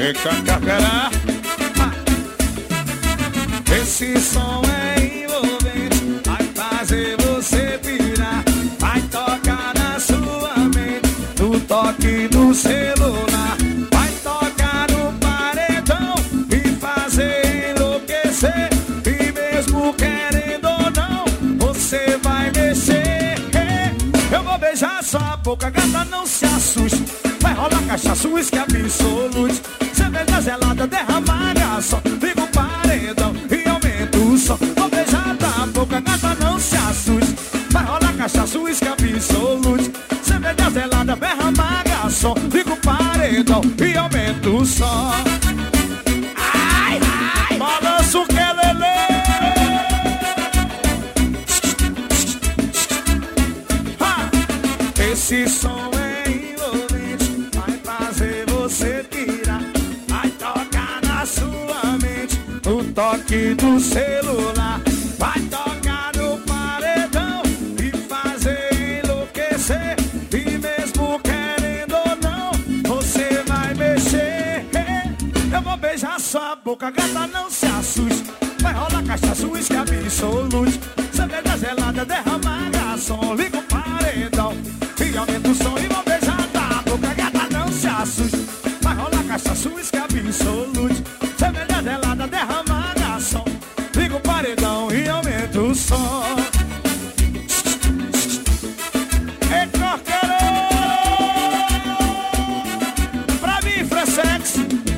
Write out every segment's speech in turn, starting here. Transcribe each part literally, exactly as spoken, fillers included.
Ecacacará. Esse som é envolvente, vai fazer você pirar, vai tocar na sua mente, no toque do celular, vai tocar no paredão e fazer enlouquecer. E mesmo querendo ou não, você vai mexer. Eu vou beijar sua boca, gata, não se assuste. Vai rolar cachaça, uísque absolute, cerveja gelada, derramar garçom, liga o paredão e aumenta o som. Vou beijar da boca, gata, não se assuste. Vai rolar cachaça, uísque absolute, cerveja gelada, derramar garçom, liga o paredão e aumenta o som. Ai, ai, balança o quelele. Esse som é envolvente, vai fazer você pirar, vai tocar na sua mente, no toque do celular, vai tocar no paredão e fazer enlouquecer. E mesmo querendo ou não, você vai mexer. Eu vou beijar sua boca, gata, não se assuste. Vai rolar cachaça, uísque absolute, cerveja gelada, derramar garçom, liga o paredão e aumenta o som. E vou beijar da boca, gata, não se assuste. Vai rolar cachaça, uísque absolute, cerveja gelada, derramar garçom, liga o paredão e aumenta o som. Ei, corqueiro! Pra mim, Francex.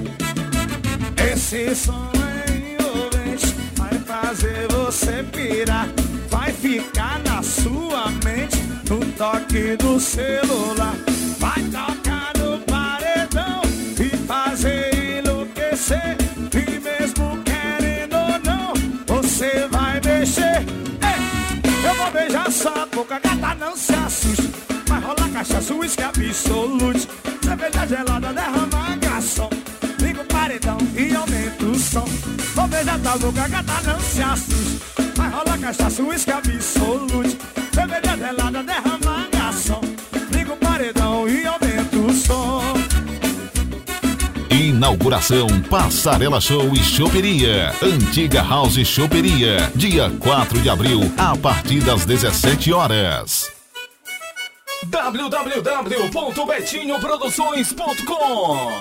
Esse som é envolvente, vai fazer você pirar, vai ficar na sua mente, no toque do celular, vai tocar no paredão e fazer enlouquecer. E mesmo querendo ou não, você vai mexer. Ei, eu vou beijar sua boca, gata, não se assuste. Vai rolar cachaça, uísque absolute, cerveja gelada, derramar garçom, liga o paredão e aumenta o som. Vou beijar tua boca, gata, não se assuste. Vai rolar cachaça, uísque absolute, cerveja gelada, derramar garçom, liga o paredão e aumenta o som. Inauguração Passarela Show e Choperia, Antiga House Choperia, dia quatro de abril, a partir das dezessete horas. w w w ponto betinho produções ponto com.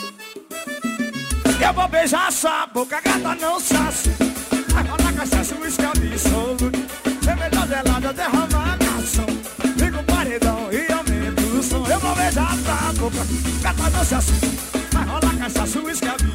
Eu vou beijar sua boca, gata, não se assuste. Vai rolar cachaça, uísque absolute, cerveja gelada, derramar garçom, liga o paredão e aumenta o som. Eu vou beijar sua boca, gata, não se assuste. Vai rolar cachaça, uísque absolute,